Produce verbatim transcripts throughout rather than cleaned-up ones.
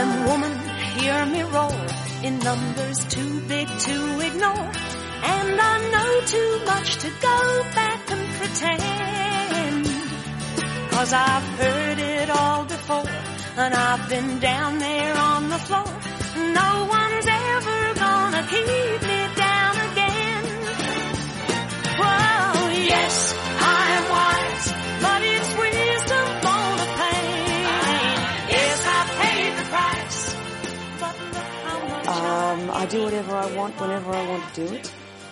am woman, hear me roar, in numbers too big to ignore, and I know too much to go back and pretend, 'cause I've heard it all before, and I've been down there on the floor. No one's ever gonna keep me down again. Well, yes, I am wise, but it's wisdom for the pain. Yes, I paid the price, but look how much um, I do whatever I want whenever I want to do it,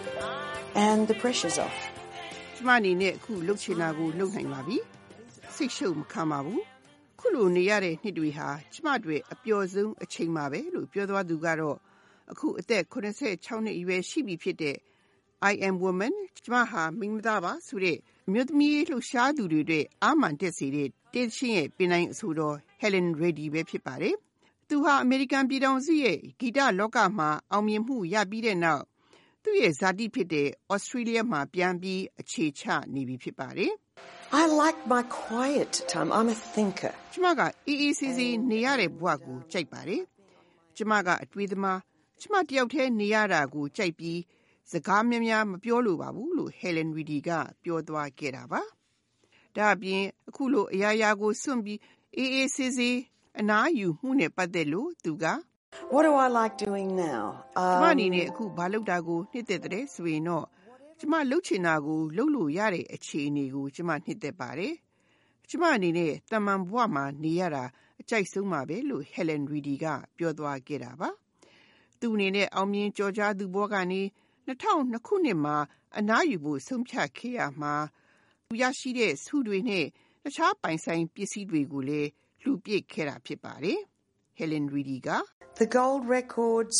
and the pressure's off. ကျမအနေနဲ့အခုလှုပ်ချင်တာကိုလှုပ်နိုင်ပါပြီ။စိတ်ရှုပ်မခံပါဘူး။ခုလိုနေရတဲ့နှစ်တွေဟာကျမတို့အပျော်ဆုံးအချိန်ပါပဲလို့ပြောသွားသူကတော့အခုအသက်eighty-sixနှစ်အရွယ်ရှိပြီဖြစ်တဲ့ I am woman ကျမဟာမိန်းမသားပါဆိုတဲ့အမျိုးသမီးလှုပ်ရှားသူတွေအတွက်အာမန်တက်စေတဲ့တေးချင်းရဲ့ပင်တိုင်းအဆိုတော် Helen Reddy ပဲဖြစ်ပါတယ်။သူဟာအမေရိကန်ပြည်ထောင်စုရဲ့ဂီတလောကမှာအောင်မြင်မှုရပြီးတဲ့နောက်သူ့ရဲ့ဇာတိဖြစ်တဲ့ Australia မှာပြန်ပြီးအခြေချနေပြီဖြစ်ပါတယ်။ I like my quiet time. I'm a thinker. ကျမကအေးအေးဆေးဆေးနေရတဲ့ဘဝကိုကြိုက်ပါတယ်။ကျမကအတွေးသမားကျမတယောက်တည်းနေရတာကိုကြိုက်ပြီးစကားများများမပြောလိုပါဘူးလို့ Helen Reddy ကပြောသွားခဲ့တာပါ။ဒါအပြင်အခုလိုအရာရာကိုစွန့်ပြီးအေးအေးဆေးဆေးအနားယူမှုနဲ့ပတ်သက်လို့သူက What do I like doing now? ကျမအနေနဲ့အခုဘာလုပ်တာကိုနှစ်သက်တဲ့ဆိုရင်တော့ကျမလှုပ်ချင်တာကိုလှုပ်လို့ရတဲ့အခြေအနေကိုကျမနှစ်သက်ပါတယ်။ကျမအနေနဲ့တမန်ဘဝမှာနေရတာအကြိုက်ဆုံးပါပဲလို့ Helen Reddy ကပြောသွားခဲ့တာပါ။သူအနေနဲ့အောင်မြင်ကြော်ကြားသူဘဝကနေtwo thousand twoခုနှစ်မှာအနားယူဖို့ဆုံးဖြတ်ခဲ့ရမှာသူရရှိတဲ့ဆုတွေနဲ့တခြားပိုင်ဆိုင်ပစ္စည်းတွေကိုလည်းလူပြစ်ခဲ့တာဖြစ်ပါတယ်။ Helen Reddy က The gold records,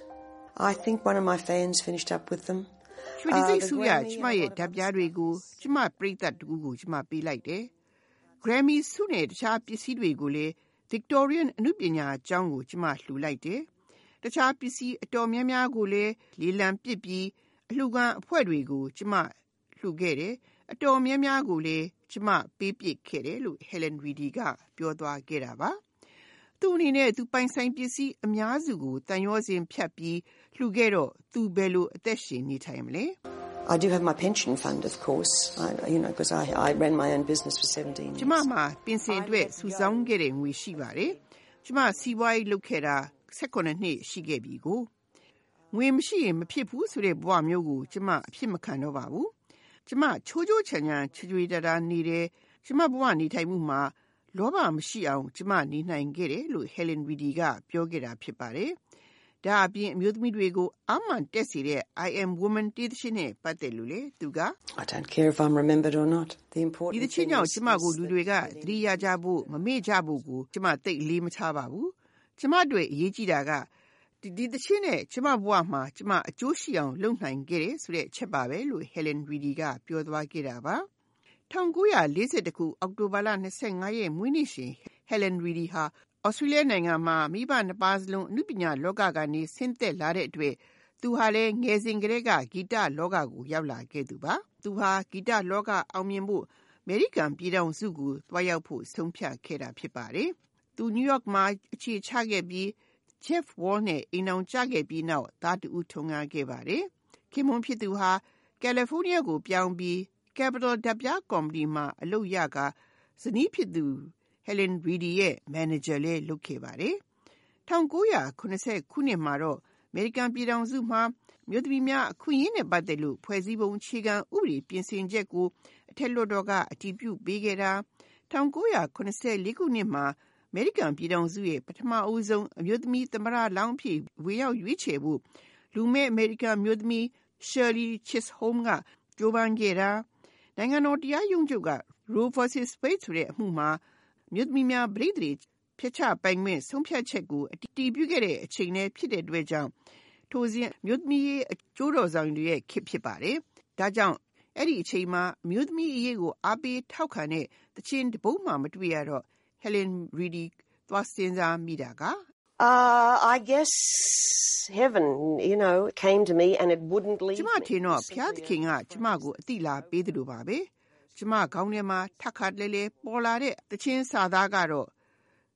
I think one of my fans finished up with them. ရွှေတံဆိပ်ဆုရကျမရဲ့ဓာတ်ပြားတွေကိုကျမပရိသတ်တကူကိုကျမပေးလိုက်တယ်။ Grammy ဆုနဲ့တခြားပစ္စည်းတွေကိုလည်း Victorian အနုပညာကျောင်းကိုကျမလှူလိုက်တယ်။တခြားပစ္စည်းအတော်များများကိုလည်းလေလံပစ်ပြီးအလှူခံအဖွဲ့တွေကိုကျမလှူခဲ့တယ်။အတော်များများကိုလည်းကျမပေးပစ်ခဲ့တယ်လို့ Helen Reddy ကပြောသွားခဲ့တာပါ။သူအနေနဲ့သူပိုင်ဆိုင်ပစ္စည်းအများစုကိုတန်ရောစဉ်ဖြတ်ပြီးလှူခဲ့တော့သူဘယ်လိုအသက်ရှင်နေထိုင်မလဲ I do have my pension fund, of course, I, you know, because I, I ran my own business for seventeen years. ကျမမှာပင်စင်အတွက်စုဆောင်းခဲ့တဲ့ငွေရှိပါတယ်။ကျမစီးပွားရေးလုပ်ခဲ့တာeighteenနှစ်ရှိခဲ့ပြီကိုငွေမရှိရင်မဖြစ်ဘူးဆိုတဲ့ဘဝမျိုးကိုကျမအဖြစ်မခံတော့ပါဘူး။ကျမချိုးချိုးချမ်းချမ်းချွေချွေတာတာနေတယ်။ကျမဘဝနေထိုင်မှုမှာလောဘမရှိအောင်ကျမနေနိုင်ခဲ့တယ်လို့ Helen Reddy ကပြောခဲ့တာဖြစ်ပါတယ်။ဒါအပြင်အမျိုးသမီးတွေကိုအာမန်တက်စေတဲ့ I am woman တေးသချင်းနဲ့ပတ်သက်လို့လေသူက I don't care if I'm remembered or not. The important ဒီသချင်းကြောင့်ကျမကိုလူတွေကသတိရကြဖို့မမေ့ကြဖို့ကိုကျမသိအလေးမထားပါဘူး။ကျမတို့အရေးကြီးတာကဒီဒီသချင်းနဲ့ကျမဘဝမှာကျမအကျိုးရှိအောင်လုပ်နိုင်ခဲ့တယ်ဆိုတဲ့အချက်ပါပဲလို့ Helen Reddy ကပြောသွားခဲ့တာပါ။nineteen forty-twoခုအောက်တိုဘာလtwenty-fiveရက်မွေးနေ့ရှင် Helen Reddy ဟာAustralia နိုင်ငံမှာမိဘနှစ်ပါးစလုံးအနုပညာလောကကနေဆင်းသက်လာတဲ့အတွက်သူဟာလည်းငယ်စဉ်ကတည်းကဂီတလောကကိုရောက်လာခဲ့သူပါသူဟာဂီတလောကအောင်မြင်ဖို့အမေရိကန်ပြည်ထောင်စုကိုသွားရောက်ဖို့ဆုံးဖြတ်ခဲ့တာဖြစ်ပါတယ်သူနယူးယောက်မှာအခြေချခဲ့ပြီး Jeff Wall နဲ့အိမ်အောင်ကြခဲ့ပြီးနောက်သားတူထွန်းကားခဲ့ပါတယ်ခင်မွန်းဖြစ်သူဟာကယ်လီဖိုးနီးယားကိုပြောင်းပြီးCapital ဓာတ်ပြားကော်မတီမှာအလုပ်ရကဇနီးဖြစ်သူ Helen Reddy ရဲ့ manager လည်းလုပ်ခဲ့ပါတယ်။nineteen seventyခုနှစ်မှာတော့အမေရိကန်ပြည်ထောင်စုမှာမြို့သမီးများအခွင့်အရေးနဲ့ပတ်သက်လို့ဖွဲ့စည်းပုံအခြေခံဥပဒေပြင်ဆင်ချက်ကိုအထက်လွှတ်တော်ကအတည်ပြုပေးခဲ့တာnineteen seventy-fourခုနှစ်မှာအမေရိကန်ပြည်ထောင်စုရဲ့ပထမအဦးဆုံးအမျိုးသမီးသမ္မတလောင်းဖြစ်ဝင်ရောက်ရွေးချယ်ဖို့လူမဲ့အမေရိကန်မျိုးသမီး Shirley Chisholm ကကြိုးပမ်းခဲ့တာနိုင်ငံတော်တရားရုံးချုပ်က Roe versus Wade ဆိုတဲ့အမှုမှာမြို့သမီးများပရိသေဖျက်ချပိုင်ခွင့်ဆုံးဖြတ်ချက်ကိုအတည်ပြုခဲ့တဲ့အချိန်နဲ့ဖြစ်တဲ့အတွက်ကြောင့်ထိုစဉ်မြို့သမီးရဲ့အကျိုးတော်ဆောင်တွေရဲ့ခေတ်ဖြစ်ပါတယ်။ဒါကြောင့်အဲ့ဒီအချိန်မှာမြို့သမီးအရေးကိုအားပေးထောက်ခံတဲ့တခြင်းတပုတ်မှမတွေ့ရတော့ Helen Reddy သွားစဉ်းစားမိတာက Uh, I guess heaven, you know, came to me and it wouldn't leave me. ကျမထင်တော့ဘုရားသခင်ကကျမကိုအတိလာပေးတယ်လို့ပါပဲ။ကျမခေါင်းထဲမှာထပ်ခါတလဲလဲပေါ်လာတဲ့တခြင်းစာသားကတော့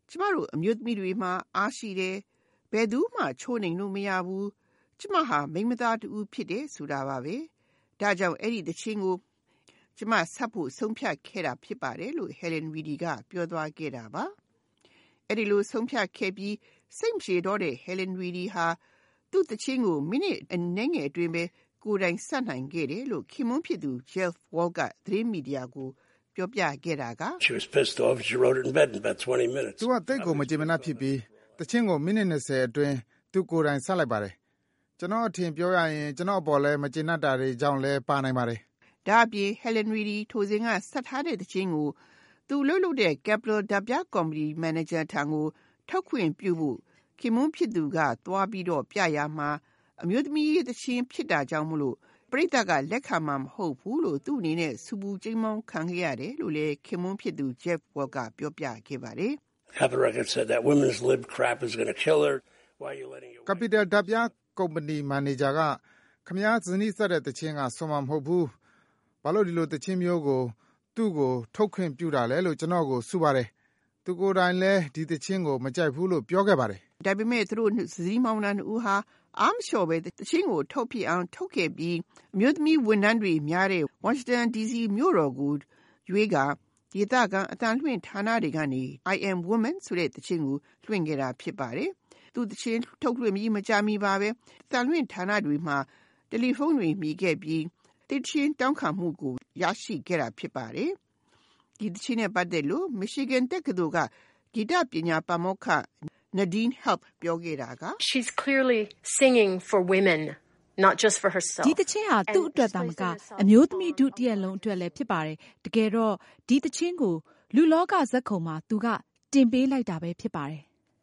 ကျမတို့အမျိုးသမီးတွေမှာအားရှိတယ်ဘယ်သူမှချိုးနှိမ်လို့မရဘူးကျမဟာမိန်းမသားတူဖြစ်တယ်ဆိုတာပါပဲဒါကြောင့်အဲ့ဒီသချင်းကိုကျမဆက်ဖို့ဆုံးဖြတ်ခဲ့တာဖြစ်ပါတယ်လို့ Helen Reddy ကပြောသွားခဲ့တာပါအဲ့ဒီလိုဆုံးဖြတ်ခဲ့ပြီးစိတ်မရှိတော့တဲ့ Helen Reddy ဟာသူ့သချင်းကိုမိနစ်အနည်းငယ်အတွင်းပဲကိုယ်တိုင်ဆက်နိုင်ခဲ့တယ်လို့ခင်မွန်းဖြစ်သူ Jeff Wall ကသတင်းမီဒီယာကိုပြောပြခဲ့တာက She was pissed off. She wrote it in bed in about twenty minutes. သူကတိတ်ကိုမကြင်မနှက်ဖြစ်ပြီးသချင်းကိုမိနစ်twentyအတွင်းသူကိုယ်တိုင်ဆက်လိုက်ပါတယ်ကျွန်တော်အထင်ပြောရရင်ကျွန်တော်အပေါ်လဲမကြင်နှက်တာတွေကြောင့်လဲပါနိုင်ပါတယ်ဒါအပြင် Helen Reddy ထိုစဉ်ကဆက်ထားတဲ့သချင်းကိုသူလှုပ်လှုပ်တဲ့ Capital ဓာတ်ပြကော်မတီမန်နေဂျာထံကိုထုတ်ခွင့်ပြုဖို့ခင်မွန်းဖြစ်သူကသွားပြီးတော့ပြရမှာအမျိုးသမီးရဲ့သချင်းဖြစ်တာကြောင့်မလို့ပရိသတ်ကလက်ခံမှာမဟုတ်ဘူးလို့သူ့အနေနဲ့စူပူကျိန်းမောင်းခံခဲ့ရတယ်လို့လည်းခင်မွန်းဖြစ်သူ Jeff Wall ကပြောပြခဲ့ပါတယ် Capital Records said that women's lib crap is going to kill her. Why are you letting your Capital ဓာတ်ပြကုမ္ပဏီမန်နေဂျာကခမည်းဇနီးဆက်တဲ့သချင်းကဆွမ်းမမဟုတ်ဘူးဘာလို့ဒီလိုသချင်းမျိုးကိုသူ့ကိုထုတ်ခွင့်ပြုတာလဲလို့ကျွန်တော်ကိုဆိုပါတယ်သူကိုယ်တိုင်လဲဒီသချင်းကိုမကြိုက်ဘူးလို့ပြောခဲ့ပါတယ်ဒါပေမဲ့သူတို့ဇနီးမောင်နှံဦးဟာအားမလျှော်ပဲသချင်းကိုထုတ်ပြအောင်ထုတ်ခဲ့ပြီးအမျိုးသမီးဝန်ထမ်းတွေများတဲ့ Washington ဒီ စီ မြို့တော်ကိုရွေးကဒေသခံအတန်လွှင့်ဌာနတွေကနေ I am woman ဆိုတဲ့သချင်းကိုလွှင့်ခဲ့တာဖြစ်ပါတယ်သူသချင်းထုတ်လွှင့်ပြီးမကြာမီပါပဲအတန်လွှင့်ဌာနတွေမှာတယ်လီဖုန်းတွေမိခဲ့ပြီးသချင်းတောင်းခံမှုကိုရရှိခဲ့တာဖြစ်ပါတယ်ဒီသချင်းနဲ့ပတ်သက်လို့ Michigan တက္ကသိုလ်ကဂီတပညာပါမောက္ခNadine Help ပြောခဲ့တာက She's clearly singing for women not just for herself ဒီသချင်းဟာသူ့အတွက်သာမကအမျိုးသမီးဒုတိယလုံးအတွက်လည်းဖြစ်ပါတယ်တကယ်တော့ဒီသချင်းကိုလူလောကဇက်ခုံမှာသူကတင်ပေးလိုက်တာပဲဖြစ်ပါတယ်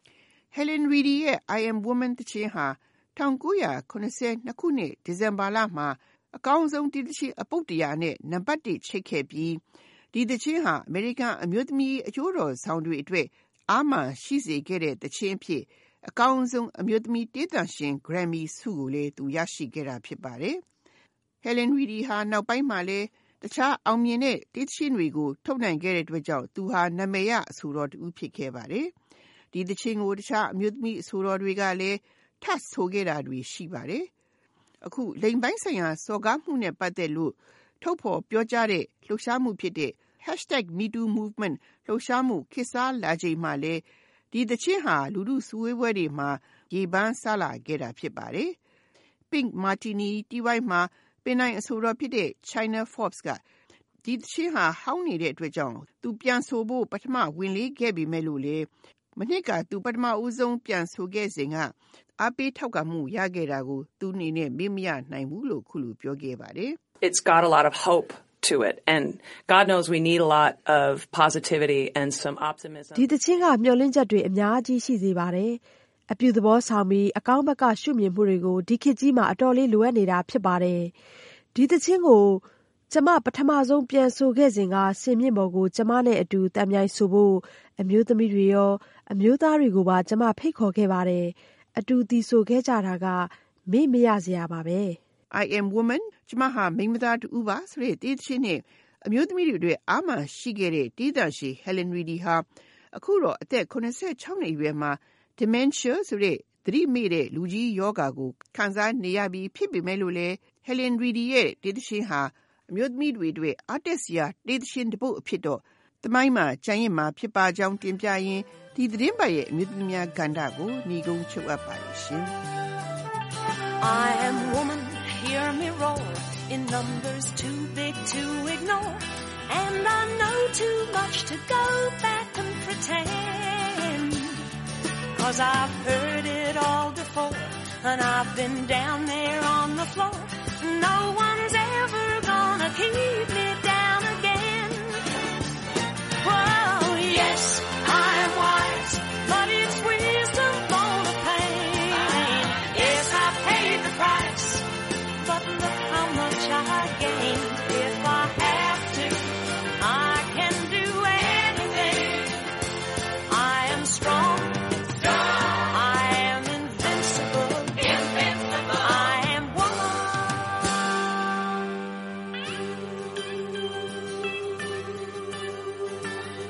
Helen Reddy ရဲ့ I am woman သချင်းဟာnineteen seventy-twoခုနှစ်ဒီဇင်ဘာလမှာအကောင်းဆုံးဒီသချင်းအပုတ်တရာနဲ့နံပါတ်oneချိတ်ခဲ့ပြီးဒီသချင်းဟာအမေရိကန်အမျိုးသမီးအကျိုးတော်ဆောင်တွေအတွက်အားမှရှိစေခဲ့တဲ့သချင်းဖြစ်အကောင်းဆုံးအမျိုးသမီးတေးသံရှင် Grammy ဆုကိုလည်းသူရရှိခဲ့တာဖြစ်ပါတယ်။ Helen Reddy ဟာနောက်ပိုင်းမှာလည်းတခြားအောင်မြင်တဲ့တေးသချင်းတွေကိုထုတ်နိုင်ခဲ့တဲ့အတွက်ကြောင့်သူဟာနာမည်ရအဆိုတော်တူဖြစ်ခဲ့ပါတယ်။ဒီသချင်းကိုတခြားအမျိုးသမီးအဆိုတော်တွေကလည်းထပ်ဆိုခဲ့တာတွေရှိပါတယ်။အခုလိင်ပိုင်းဆိုင်ရာစော်ကားမှုနဲ့ပတ်သက်လို့ထုတ်ဖော်ပြောကြားတဲ့လှုပ်ရှားမှုဖြစ်တဲ့hashtag me too movement လှုပ်ရှားမှုခေတ်စားလာချိန်မှာလဲဒီသချင်းဟာလူလူစုဝေးပွဲတွေမှာရေပန်းစားလာခဲ့တာဖြစ်ပါတယ် Pink Martini တီးဝိုင်းမှာပင်နိုင်အဆိုတော်ဖြစ်တဲ့ China Forbes ကဒီသချင်းဟာဟောင်းနေတဲ့အတွက်ကြောင့်သူပြန်ဆိုဖို့ပထမဝင်လေးခဲ့ပြီမဲ့လို့လေမနှစ်ကသူပထမဦးဆုံးပြန်ဆိုခဲ့စဉ်ကအားပေးထောက်ကမှုရခဲ့တာကိုသူအနေနဲ့မေ့မရနိုင်ဘူးလို့ခုလိုပြောခဲ့ပါတယ် It's got a lot of hope to it and God knows we need a lot of positivity and some optimism ဒီသချင်းကမျှော်လင့်ချက်တွေအများကြီးရှိစေပါတယ်အပြုသဘောဆောင်ပြီးအကောင်းဘက်ကရှုမြင်မှုတွေကိုဒီခေတ်ကြီးမှာအတော်လေးလိုအပ်နေတာဖြစ်ပါတယ်ဒီသချင်းကိုကျမပထမဆုံးပြန်ဆိုခဲ့စဉ်ကဆင်မြင့်ပေါ်ကိုကျမနဲ့အတူတံမြိုင်ဆိုဖို့အမျိုးသမီးတွေရောအမျိုးသားတွေကိုပါကျမဖိတ်ခေါ်ခဲ့ပါတယ်အတူတီဆိုခဲ့ကြတာကမေ့မရစရာပါပဲ I am woman ကျမဟာမိန်းမသားတူပါဆိုတဲ့တေးသချင်းနဲ့အမျိုးသမီးတွေအတွက်အားမှရှိခဲ့တဲ့တေးသံရှင် Helen Reddy ဟာအခုတော့အသက်seventy-sixနှစ်အရွယ်မှာ dementia ဆိုတဲ့သတိမေ့တဲ့လူကြီးယောဂါကိုခံစားနေရပြီးဖြစ်ပေမဲ့လို့လေ Helen Reddy ရဲ့တေးသချင်းဟာအမျိုးသမီးတွေအတွက်အားတက်စရာတေးသချင်းတစ်ပုဒ်အဖြစ်တော့သမိုင်းမှာကျန်ရစ်မှာဖြစ်ပါကြောင်းတင်ပြရင်းဒီသတင်းပတ်ရဲ့အမျိုးသမီးများကဏ္ဍကိုညီကုန်းချုပ်အပ်ပါရှင် I am woman, hear me roar in numbers too big to ignore and I know too much to go back and pretend cause I've heard it all before and I've been down there on the floor no one's ever gonna keep